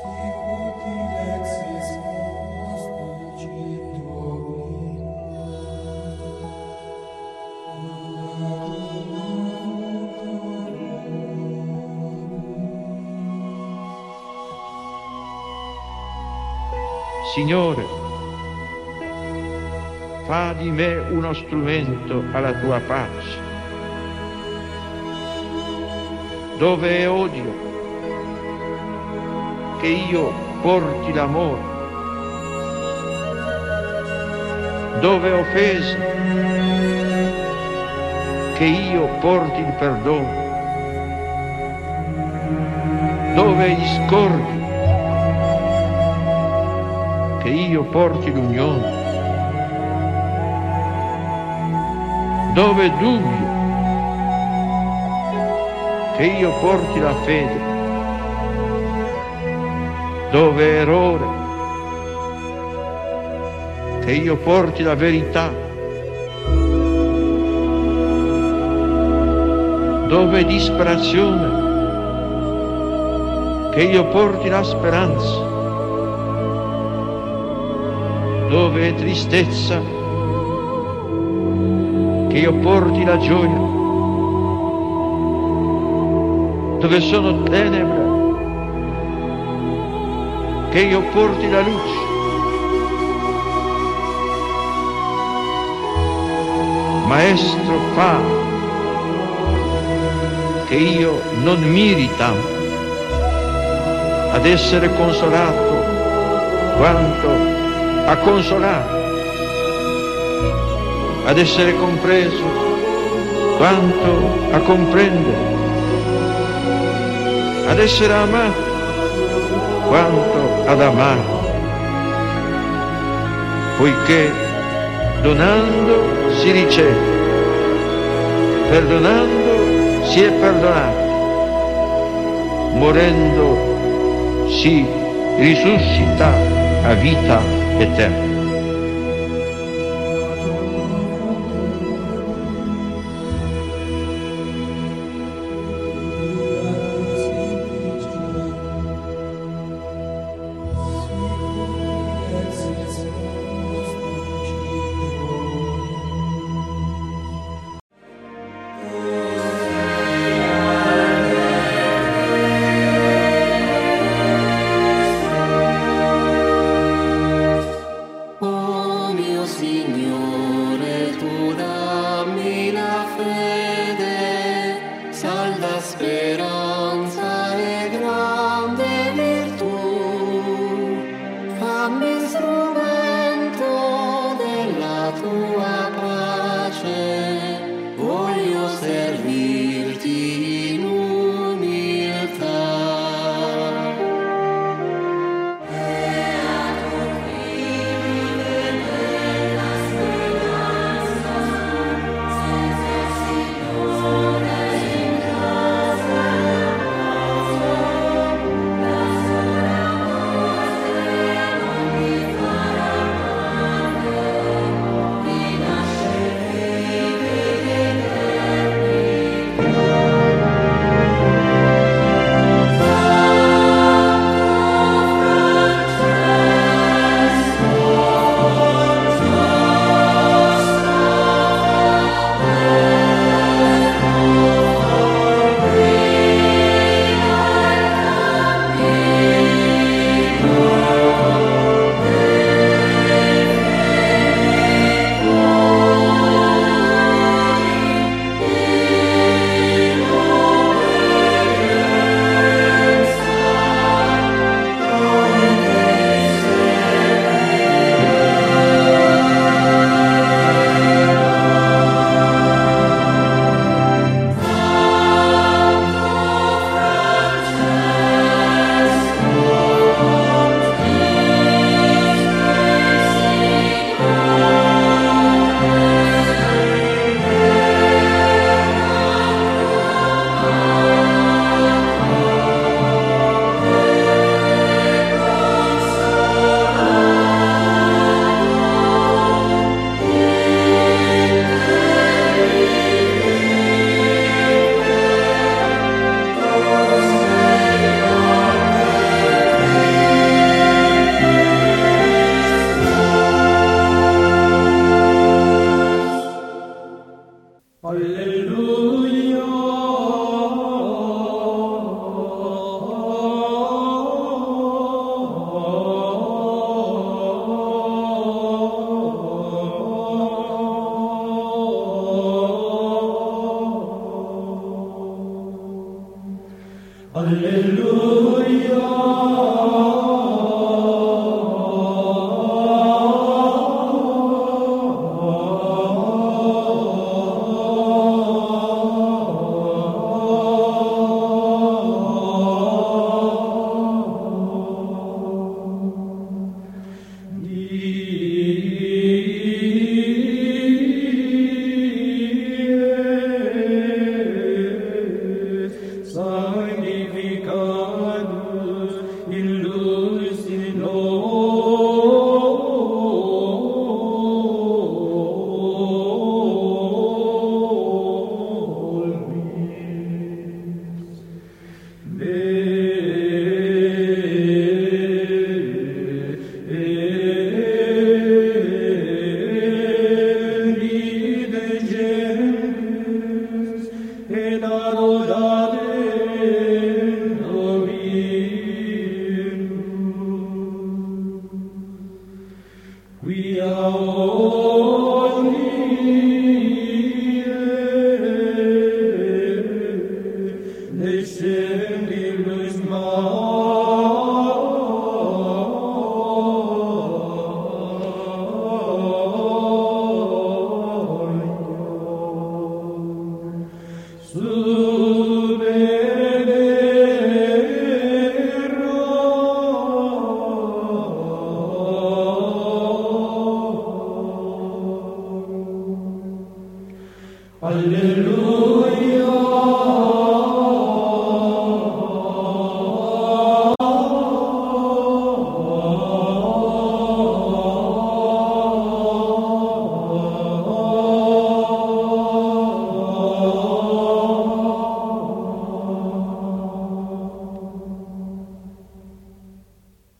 Signore, fa di me uno strumento alla tua pace. Dove è odio, che io porti l'amore. Dove è offesa, che io porti il perdono. Dove è discordia, che io porti l'unione. Dove è dubbio, che io porti la fede. Dove è errore, che io porti la verità. Dove è disperazione, che io porti la speranza. Dove è tristezza, che io porti la gioia. Dove sono tenebre, che io porti la luce. Maestro, fa che io non miri tanto ad essere consolato quanto a consolare, ad essere compreso quanto a comprendere, ad essere amato quanto ad amare, poiché donando si riceve, perdonando si è perdonato, morendo si risuscita a vita eterna. Alleluia.